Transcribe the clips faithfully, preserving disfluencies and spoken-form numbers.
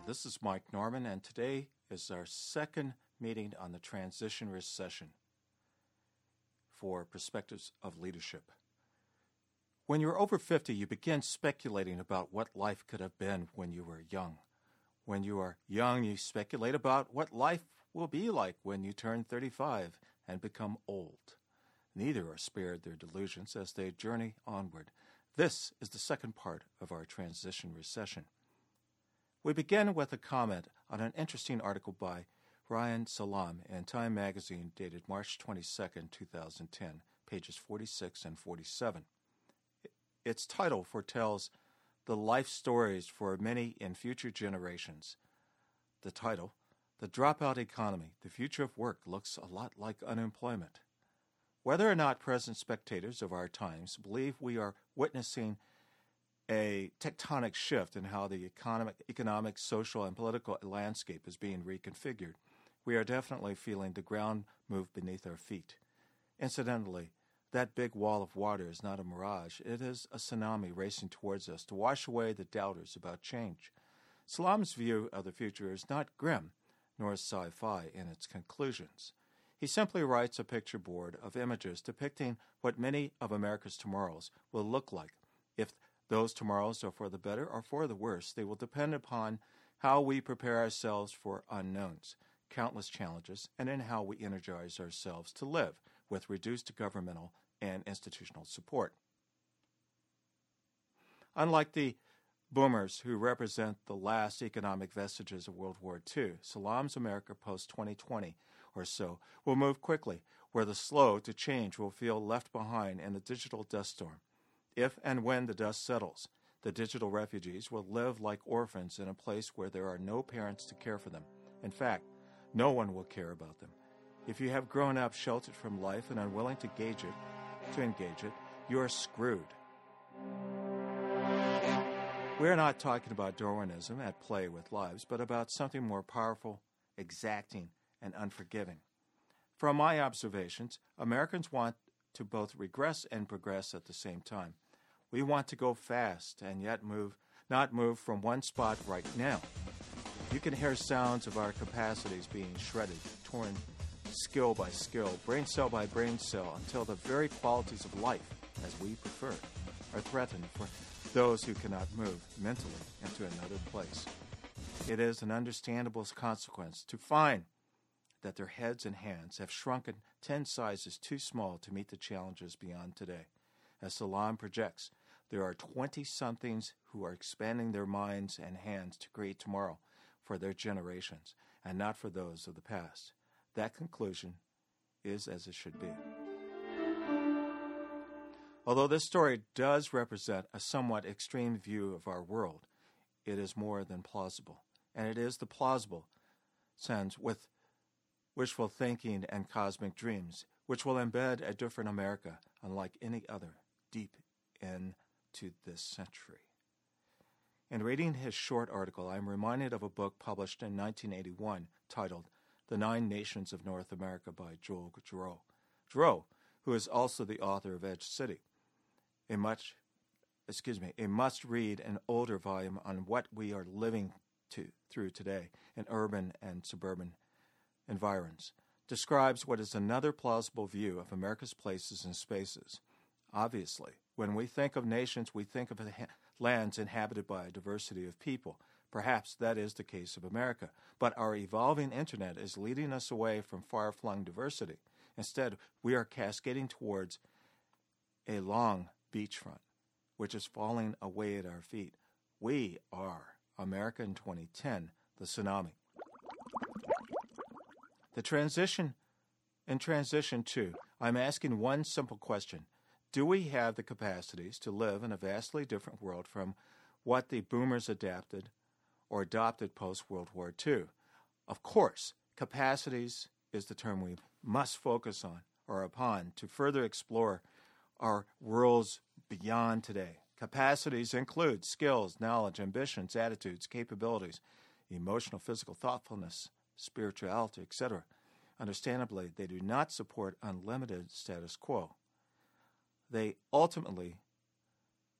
This is Mike Norman, and today is our second meeting on the transition recession for Perspectives of Leadership. When you're over fifty, you begin speculating about what life could have been when you were young. When you are young, you speculate about what life will be like when you turn thirty-five and become old. Neither are spared their delusions as they journey onward. This is the second part of our transition recession. We begin with a comment on an interesting article by Ryan Salam in Time magazine dated March twenty-second, two thousand ten, pages forty-six and forty-seven. Its title foretells the life stories for many in future generations. The title, The Dropout Economy, the Future of Work Looks a Lot Like Unemployment. Whether or not present spectators of our times believe we are witnessing a tectonic shift in how the economic, economic, social, and political landscape is being reconfigured, we are definitely feeling the ground move beneath our feet. Incidentally, that big wall of water is not a mirage. It is a tsunami racing towards us to wash away the doubters about change. Salam's view of the future is not grim, nor sci-fi in its conclusions. He simply writes a picture board of images depicting what many of America's tomorrows will look like. If those tomorrows are for the better or for the worse, they will depend upon how we prepare ourselves for unknowns, countless challenges, and in how we energize ourselves to live with reduced governmental and institutional support. Unlike the boomers who represent the last economic vestiges of World War Two, Salam's America post twenty twenty or so will move quickly, where the slow to change will feel left behind in the digital dust storm. If and when the dust settles, the digital refugees will live like orphans in a place where there are no parents to care for them. In fact, no one will care about them. If you have grown up sheltered from life and unwilling to gauge it, to engage it, you are screwed. We are not talking about Darwinism at play with lives, but about something more powerful, exacting, and unforgiving. From my observations, Americans want to both regress and progress at the same time. We want to go fast and yet move, not move from one spot right now. You can hear sounds of our capacities being shredded, torn skill by skill, brain cell by brain cell, until the very qualities of life, as we prefer, are threatened for those who cannot move mentally into another place. It is an understandable consequence to find that their heads and hands have shrunken ten sizes too small to meet the challenges beyond today. As Salam projects, there are twenty-somethings who are expanding their minds and hands to create tomorrow for their generations, and not for those of the past. That conclusion is as it should be. Although this story does represent a somewhat extreme view of our world, it is more than plausible, and it is the plausible sense with wishful thinking and cosmic dreams, which will embed a different America unlike any other deep into this century. In reading his short article, I am reminded of a book published in nineteen eighty-one titled The Nine Nations of North America by Joel Giroux. Giroux, who is also the author of Edge City, a much, excuse me, a must-read and older volume on what we are living to, through today in urban and suburban environs, describes what is another plausible view of America's places and spaces. Obviously, when we think of nations, we think of lands inhabited by a diversity of people. Perhaps that is the case of America, but our evolving internet is leading us away from far-flung diversity. Instead, we are cascading towards a long beachfront, which is falling away at our feet. We are America in twenty ten, the tsunami. The transition, in transition to, I'm asking one simple question. Do we have the capacities to live in a vastly different world from what the boomers adapted or adopted post-World War Two? Of course, capacities is the term we must focus on or upon to further explore our worlds beyond today. Capacities include skills, knowledge, ambitions, attitudes, capabilities, emotional, physical thoughtfulness, spirituality, et cetera. Understandably, they do not support unlimited status quo. They ultimately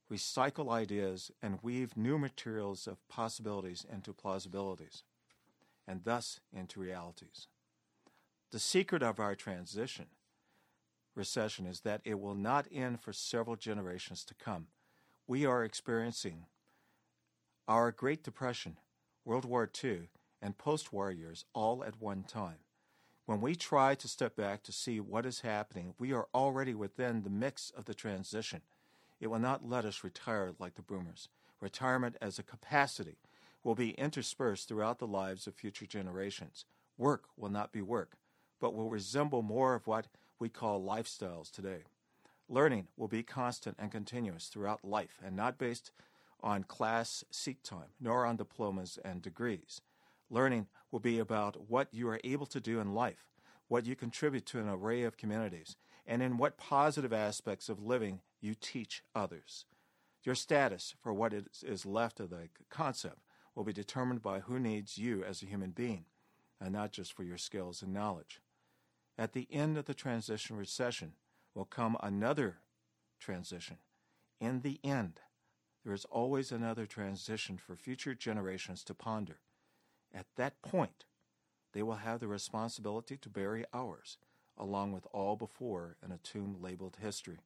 recycle ideas, and weave new materials of possibilities into plausibilities, and thus into realities. The secret of our transition recession is that it will not end for several generations to come. We are experiencing our Great Depression, World War Two, and post-war years all at one time. When we try to step back to see what is happening, we are already within the mix of the transition. It will not let us retire like the boomers. Retirement as a capacity will be interspersed throughout the lives of future generations. Work will not be work, but will resemble more of what we call lifestyles today. Learning will be constant and continuous throughout life and not based on class seat time, nor on diplomas and degrees. Learning will be about what you are able to do in life, what you contribute to an array of communities, and in what positive aspects of living you teach others. Your status for what is left of the concept will be determined by who needs you as a human being, and not just for your skills and knowledge. At the end of the transition recession will come another transition. In the end, there is always another transition for future generations to ponder. At that point, they will have the responsibility to bury ours, along with all before in a tomb labeled history.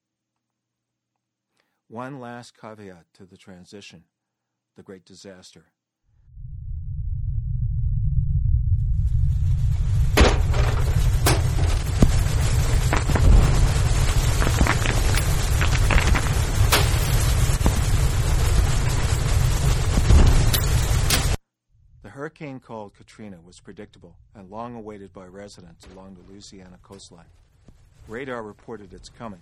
One last caveat to the transition, the great disaster. The hurricane called Katrina was predictable and long awaited by residents along the Louisiana coastline. Radar reported its coming,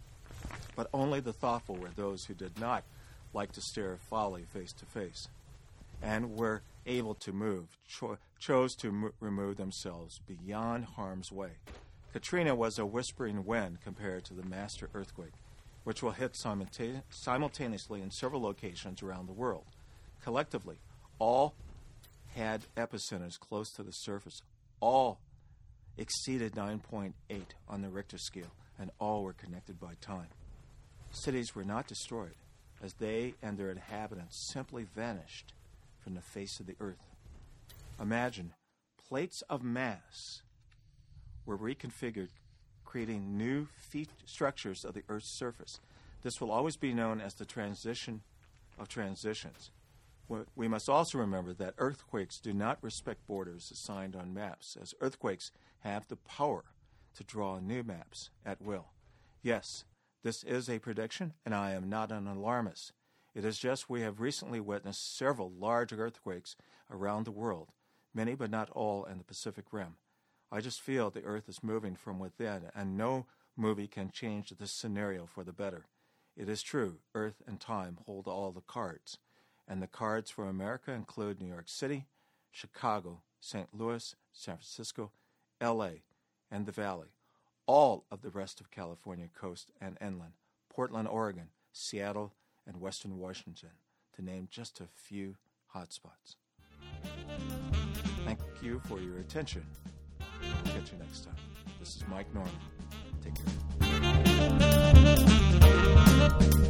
but only the thoughtful were those who did not like to stare folly face to face and were able to move, cho- chose to mo- remove themselves beyond harm's way. Katrina was a whispering wind compared to the master earthquake, which will hit simultane- simultaneously in several locations around the world. Collectively, all had epicenters close to the surface. All exceeded nine point eight on the Richter scale, and all were connected by time. Cities were not destroyed, as they and their inhabitants simply vanished from the face of the earth. Imagine plates of mass were reconfigured, creating new feat- structures of the earth's surface. This will always be known as the transition of transitions. We must also remember that earthquakes do not respect borders assigned on maps, as earthquakes have the power to draw new maps at will. Yes, this is a prediction, and I am not an alarmist. It is just we have recently witnessed several large earthquakes around the world, many but not all in the Pacific Rim. I just feel the earth is moving from within, and no movie can change this scenario for the better. It is true, earth and time hold all the cards. And the cards for America include New York City, Chicago, Saint Louis, San Francisco, L A, and the Valley, all of the rest of California coast and inland, Portland, Oregon, Seattle, and Western Washington, to name just a few hotspots. Thank you for your attention. We'll catch you next time. This is Mike Norman. Take care.